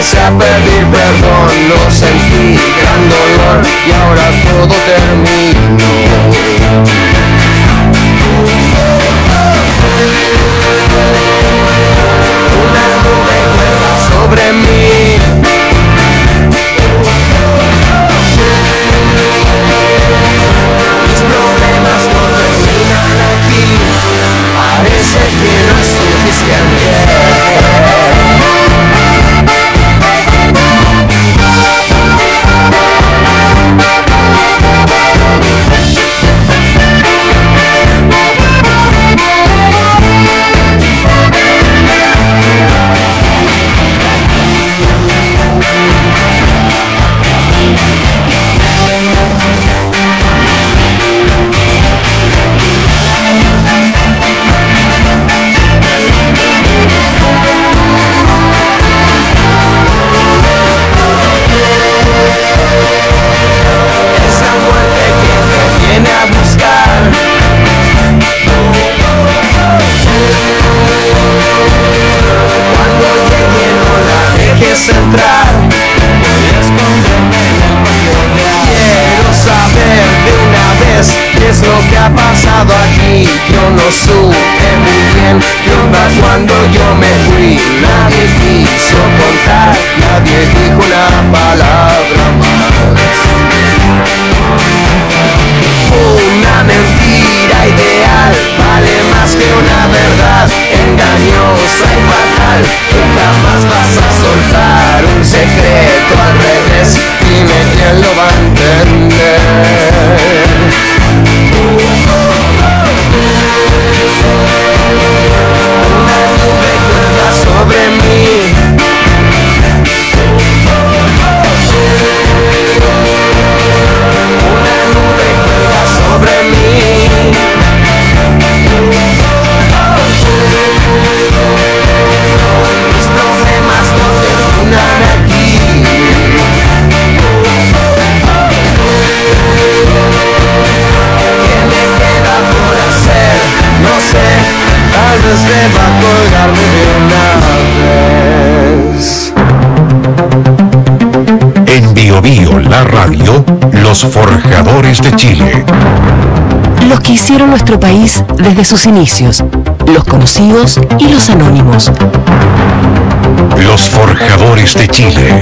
empecé a pedir perdón, lo sentí, gran dolor, y ahora todo terminó. Una nube vuela sobre mí. Mis problemas no terminan aquí. Parece que no es suficiente. Entrar, quiero saber de una vez qué es lo que ha pasado aquí. Yo no supe muy bien qué onda cuando yo me fui. Nadie quiso contar, nadie dijo una palabra más. Una mentira ideal vale más que una verdad engañosa y fatal. Tú jamás vas a soltar un secreto al revés. Dime quién lo va a entender. Una nube vuela sobre mí. Una nube vuela sobre mí. Mis problemas no terminan aquí. ¿Qué me queda por hacer? No sé, tal vez deba colgarme de una vez. En Bio Bio, la radio, los forjadores de Chile. Los que hicieron nuestro país desde sus inicios, los conocidos y los anónimos. Los forjadores de Chile.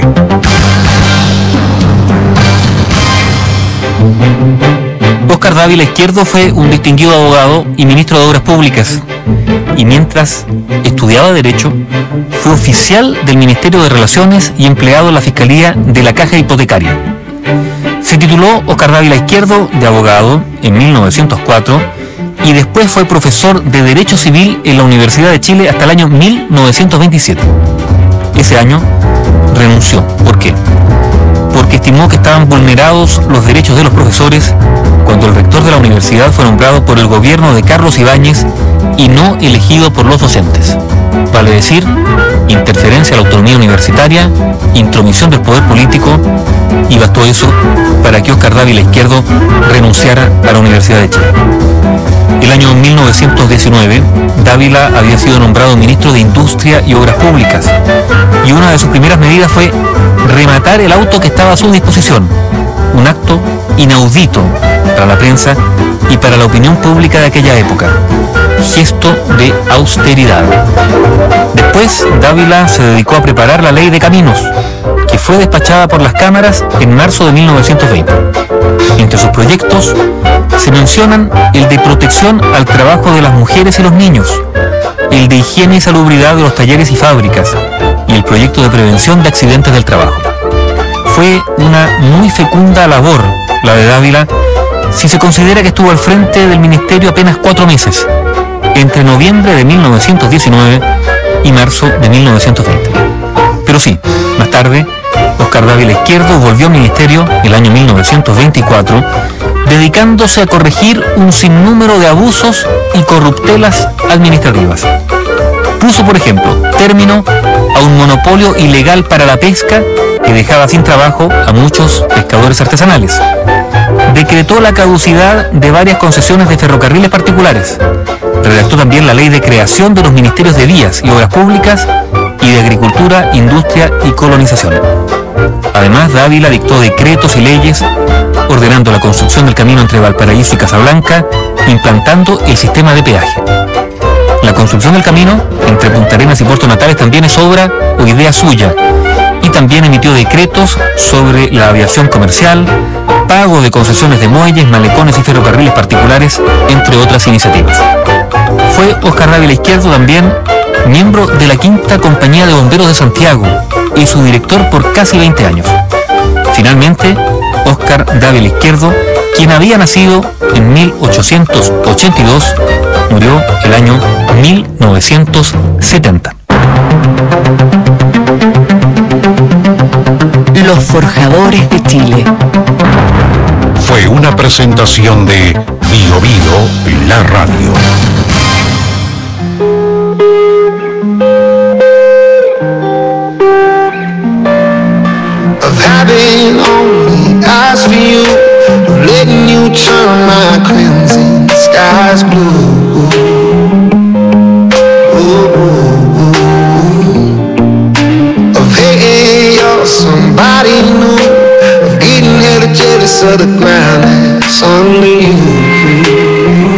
Óscar Dávila Izquierdo fue un distinguido abogado y ministro de Obras Públicas, y mientras estudiaba Derecho, fue oficial del Ministerio de Relaciones y empleado en la Fiscalía de la Caja Hipotecaria. Se tituló Óscar Dávila Izquierdo de abogado en 1904 y después fue profesor de Derecho Civil en la Universidad de Chile hasta el año 1927. Ese año renunció. ¿Por qué? Porque estimó que estaban vulnerados los derechos de los profesores cuando el rector de la universidad fue nombrado por el gobierno de Carlos Ibáñez y no elegido por los docentes. Vale decir, interferencia a la autonomía universitaria, intromisión del poder político, y bastó eso para que Óscar Dávila Izquierdo renunciara a la Universidad de Chile. El año 1919, Dávila había sido nombrado ministro de Industria y Obras Públicas, y una de sus primeras medidas fue rematar el auto que estaba a su disposición, un acto inaudito para la prensa y para la opinión pública de aquella época. Gesto de austeridad. Después, Dávila se dedicó a preparar la Ley de Caminos, que fue despachada por las cámaras en marzo de 1920. Entre sus proyectos se mencionan el de protección al trabajo de las mujeres y los niños, el de higiene y salubridad de los talleres y fábricas, y el proyecto de prevención de accidentes del trabajo. Fue una muy fecunda labor la de Dávila, si se considera que estuvo al frente del ministerio apenas 4 meses, entre noviembre de 1919 y marzo de 1920. Pero sí, más tarde, Óscar Dávila Izquierdo volvió al ministerio el año 1924, dedicándose a corregir un sinnúmero de abusos y corruptelas administrativas. Puso, por ejemplo, término a un monopolio ilegal para la pesca que dejaba sin trabajo a muchos pescadores artesanales. Decretó la caducidad de varias concesiones de ferrocarriles particulares. Redactó también la ley de creación de los ministerios de Vías y Obras Públicas y de Agricultura, Industria y Colonización. Además, Dávila dictó decretos y leyes ordenando la construcción del camino entre Valparaíso y Casablanca, implantando el sistema de peaje. La construcción del camino entre Punta Arenas y Puerto Natales también es obra o idea suya, y también emitió decretos sobre la aviación comercial, pago de concesiones de muelles, malecones y ferrocarriles particulares, entre otras iniciativas. Fue Óscar Dávila Izquierdo también miembro de la Quinta Compañía de Bomberos de Santiago y su director por casi 20 años. Finalmente, Óscar Dávila Izquierdo, quien había nacido en 1882, murió el año 1970. Los Forjadores de Chile. Fue una presentación de Bio Bio, la radio. Of having only eyes for you, of letting you turn my crimson skies blue. Of hating you're somebody new, of getting hella jealous of the ground that's under you.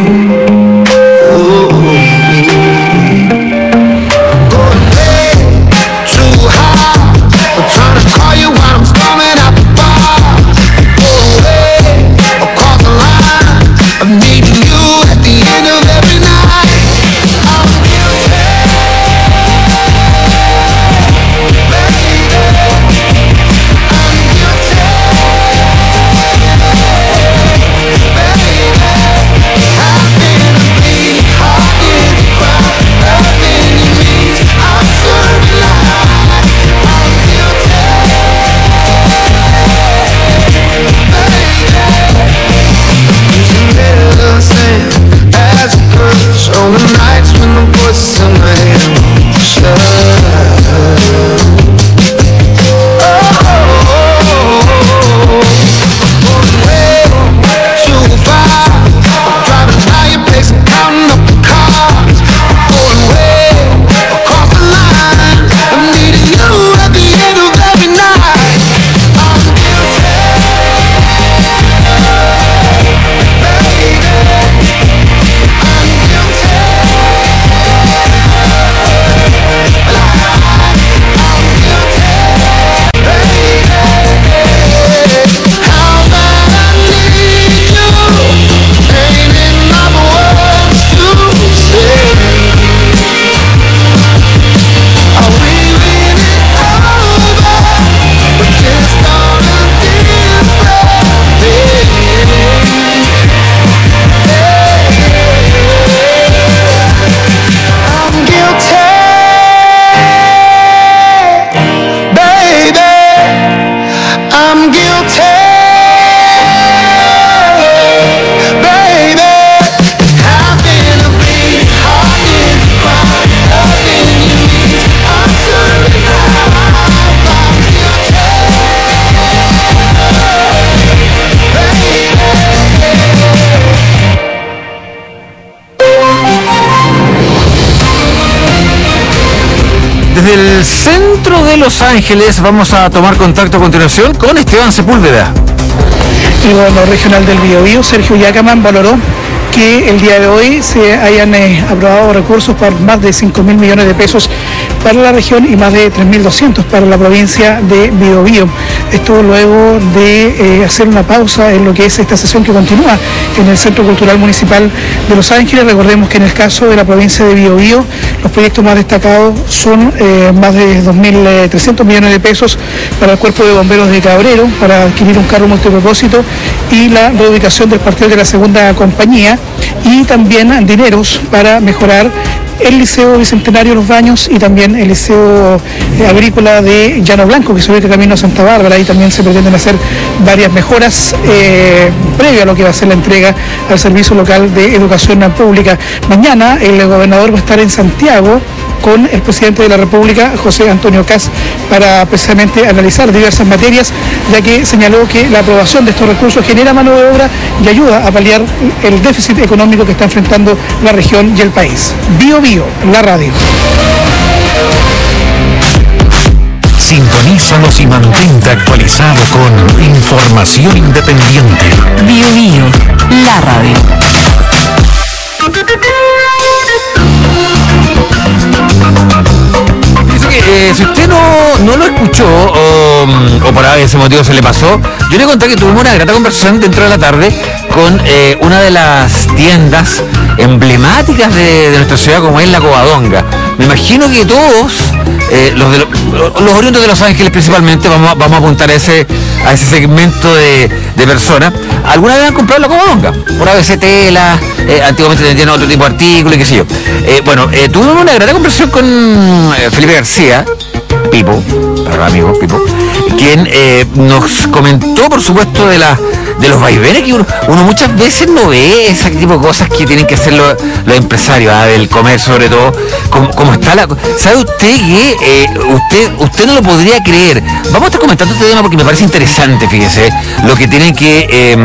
Desde el centro de Los Ángeles vamos a tomar contacto a continuación con Esteban Sepúlveda. El gobernador regional del Biobío, Sergio Yacaman, valoró que el día de hoy se hayan aprobado recursos por más de 5.000 millones de pesos para la región y más de 3.200 para la provincia de Biobío. Esto luego de hacer una pausa en lo que es esta sesión que continúa en el Centro Cultural Municipal de Los Ángeles. Recordemos que en el caso de la provincia de Biobío, los proyectos más destacados son más de 2.300 millones de pesos para el Cuerpo de Bomberos de Cabrero, para adquirir un carro multipropósito y la reubicación del cuartel de la segunda compañía, y también dineros para mejorar el Liceo Bicentenario Los Baños y también el Liceo Agrícola de Llano Blanco, que se ubica camino a Santa Bárbara. Ahí también se pretenden hacer varias mejoras previo a lo que va a ser la entrega al Servicio Local de Educación Pública. Mañana el gobernador va a estar en Santiago con el presidente de la República, José Antonio Kast, para precisamente analizar diversas materias, ya que señaló que la aprobación de estos recursos genera mano de obra y ayuda a paliar el déficit económico que está enfrentando la región y el país. Bio Bio, la radio. Sintonízanos y mantente actualizado con información independiente. Bio Bio, la radio. Dice que si usted no lo escuchó o por ese motivo se le pasó, yo le conté que tuvimos una grata conversación dentro de la tarde con una de las tiendas emblemáticas de nuestra ciudad, como es la Covadonga. Me imagino que todos, los oriundos de Los Ángeles principalmente, vamos a apuntar a ese segmento de personas, alguna vez han comprado la Covadonga, por ABC Tela, antiguamente vendían otro tipo de artículos y qué sé yo. Tuvimos una gran conversación con Felipe García, Pipo, para amigo Pipo, quien nos comentó, por supuesto, de los vaivenes que uno muchas veces no ve, ese tipo de cosas que tienen que hacer los empresarios, del comer sobre todo, como está la... ¿Sabe usted que usted no lo podría creer? Vamos a estar comentando este tema porque me parece interesante, fíjese, lo que tienen que...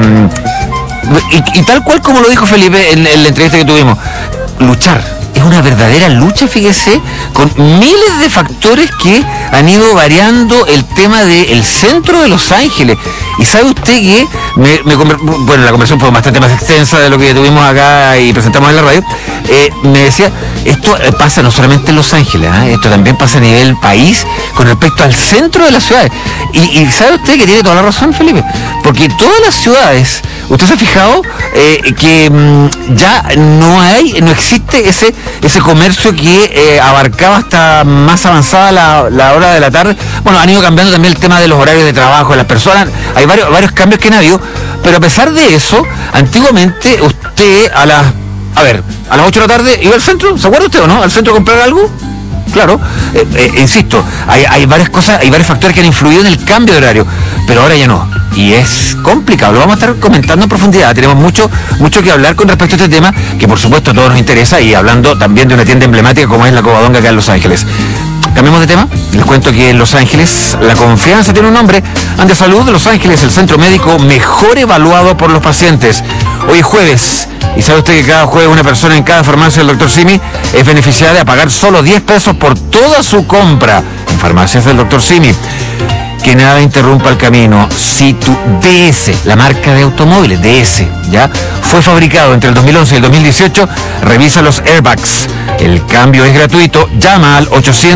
y tal cual como lo dijo Felipe en la entrevista que tuvimos, luchar. Es una verdadera lucha, fíjese, con miles de factores que han ido variando el tema del centro de Los Ángeles. Y sabe usted que, la conversación fue bastante más extensa de lo que tuvimos acá y presentamos en la radio, me decía, esto pasa no solamente en Los Ángeles, esto también pasa a nivel país con respecto al centro de las ciudades. Y sabe usted que tiene toda la razón, Felipe, porque todas las ciudades, usted se ha fijado que ya no existe ese comercio que abarcaba hasta más avanzada la hora de la tarde. Bueno, han ido cambiando también el tema de los horarios de trabajo de las personas, hay varios cambios que han habido, pero a pesar de eso, antiguamente usted a las 8 de la tarde iba al centro, ¿se acuerda usted o no? ¿Al centro a comprar algo? Claro, insisto, hay varias cosas, hay varios factores que han influido en el cambio de horario, pero ahora ya no. Y es complicado, lo vamos a estar comentando en profundidad. Tenemos mucho que hablar con respecto a este tema, que por supuesto a todos nos interesa, y hablando también de una tienda emblemática como es la Covadonga acá en Los Ángeles. Cambiemos de tema, les cuento que en Los Ángeles la confianza tiene un nombre. Ande Salud de Los Ángeles, el centro médico mejor evaluado por los pacientes. Hoy es jueves, y sabe usted que cada jueves una persona en cada farmacia del Dr. Simi es beneficiada de pagar solo 10 pesos por toda su compra en farmacias del Dr. Simi. Que nada interrumpa el camino. Si tu DS, la marca de automóviles, DS, ¿ya? Fue fabricado entre el 2011 y el 2018, revisa los airbags. El cambio es gratuito. Llama al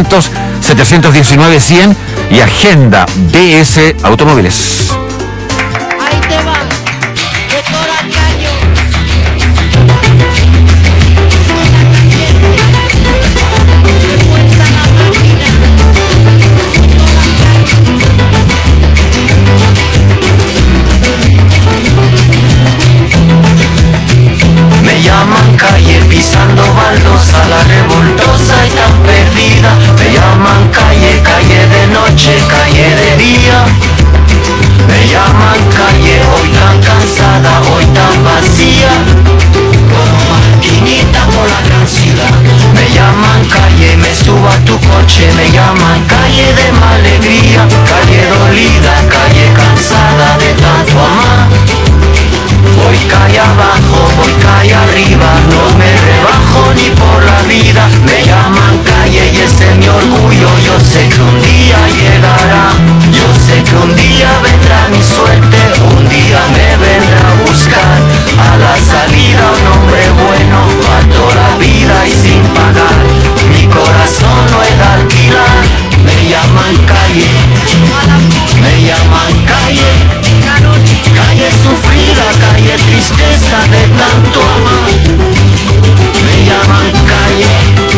800-719-100 y agenda DS Automóviles. Ahí te va, doctor Arcaño. Me llaman calle pisando baldosa, la revoltosa y tan perdida. Me llaman calle, calle de noche, calle de día. Me llaman calle, hoy tan cansada, hoy tan vacía, como maquinita por la gran ciudad. Me llaman calle, me subo a tu coche. Me llaman calle de mala alegría, calle dolida, calle cansada de tanto amar. Voy calle abajo, voy calle arriba, no me rebajo ni por la vida. Me llaman calle y ese es mi orgullo. Yo sé que un día llegará, yo sé que un día vendrá mi suerte, un día me vendrá a buscar. A la salida un hombre bueno, para toda la vida y sin pagar. Mi corazón no es de alquilar. Me llaman calle, me llaman calle, calle sufrida, calle tristeza de tanto amar. Me llaman calle,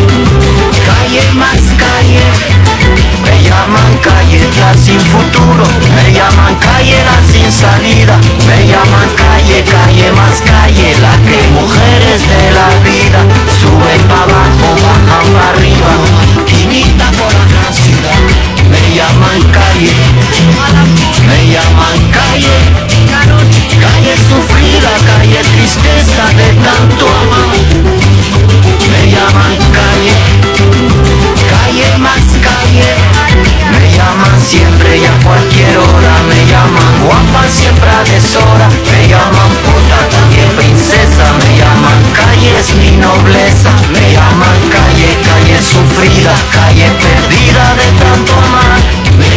calle más calle. Me llaman calle la sin futuro. Me llaman calle la sin salida. Me llaman calle, calle más calle, la que mujeres de la vida suben para abajo, bajan para arriba, quinita por la gran ciudad. Me llaman calle, me llaman calle, calle sufrida, calle tristeza de tanto amar. Me llaman calle, calle más calle. Me llaman siempre y a cualquier hora. Me llaman guapa siempre a deshora. Me llaman puta también princesa. Me llaman calle es mi nobleza. Me llaman calle, calle sufrida, calle perdida de tanto amar. Me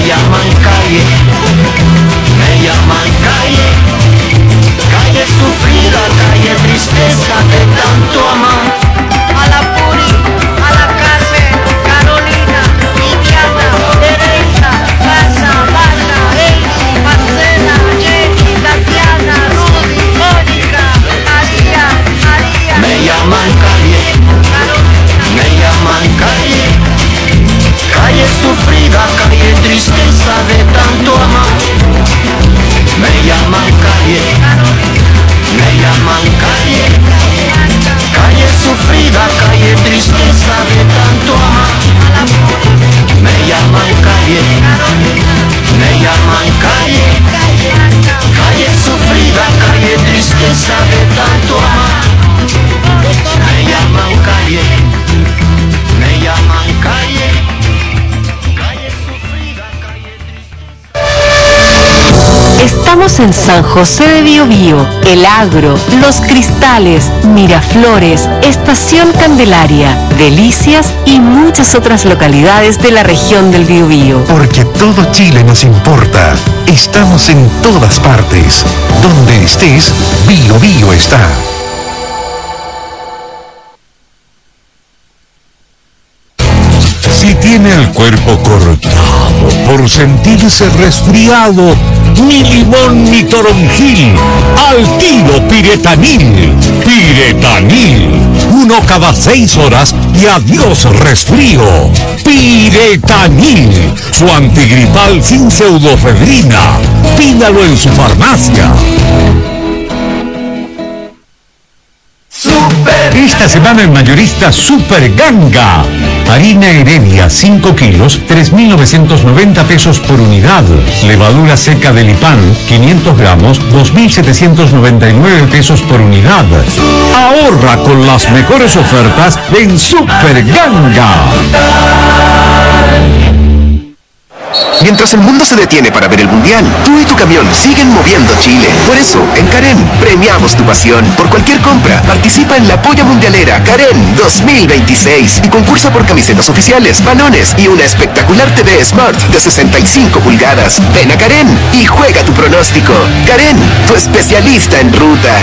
Estamos en San José de Biobío, El Agro, Los Cristales, Miraflores, Estación Candelaria, Delicias y muchas otras localidades de la región del Biobío. Porque todo Chile nos importa. Estamos en todas partes. Donde estés, Biobío está. Si tiene el cuerpo cortado por sentirse resfriado, ni limón ni toronjil, al tiro Piretanil. Piretanil, 1 cada 6 horas y adiós resfrío. Piretanil, su antigripal sin pseudofedrina. Pídalo en su farmacia. Esta semana en mayorista Super Ganga. Harina Heredia 5 kilos, 3.990 pesos por unidad. Levadura seca de Lipan 500 gramos, 2.799 pesos por unidad. Ahorra con las mejores ofertas en Super Ganga. Mientras el mundo se detiene para ver el Mundial, tú y tu camión siguen moviendo Chile. Por eso, en Karen, premiamos tu pasión. Por cualquier compra, participa en la Polla Mundialera Karen 2026 y concursa por camisetas oficiales, balones y una espectacular TV Smart de 65 pulgadas. Ven a Karen y juega tu pronóstico. Karen, tu especialista en ruta.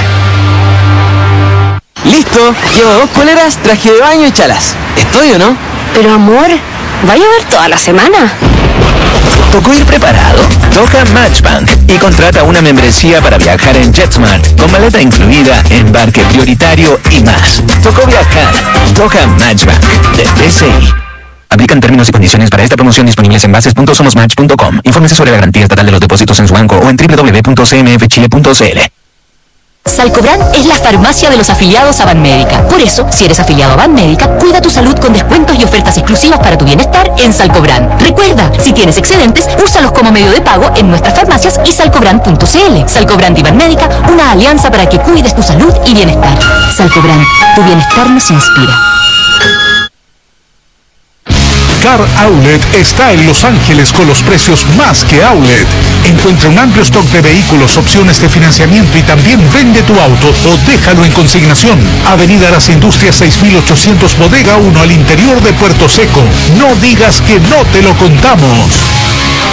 Listo, llevo 2 poleras, traje de baño y chalas. ¿Estoy o no? Pero amor, ¿va a llover toda la semana? ¿Tocó ir preparado? Toca Matchbank y contrata una membresía para viajar en JetSmart con maleta incluida, embarque prioritario y más. Tocó viajar. Toca Matchbank de PCI. Aplican términos y condiciones para esta promoción disponibles en bases.somosmatch.com. Infórmese sobre la garantía estatal de los depósitos en su banco o en www.cmfchile.cl. Salcobran es la farmacia de los afiliados a Banmédica. Por eso, si eres afiliado a Banmédica, cuida tu salud con descuentos y ofertas exclusivas para tu bienestar en Salcobran. Recuerda, si tienes excedentes, úsalos como medio de pago en nuestras farmacias y salcobran.cl. Salcobran y Banmédica, una alianza para que cuides tu salud y bienestar. Salcobran, tu bienestar nos inspira. Car Outlet está en Los Ángeles con los precios más que Outlet. Encuentra un amplio stock de vehículos, opciones de financiamiento y también vende tu auto o déjalo en consignación. Avenida Las Industrias 6800 Bodega 1 al interior de Puerto Seco. No digas que no te lo contamos.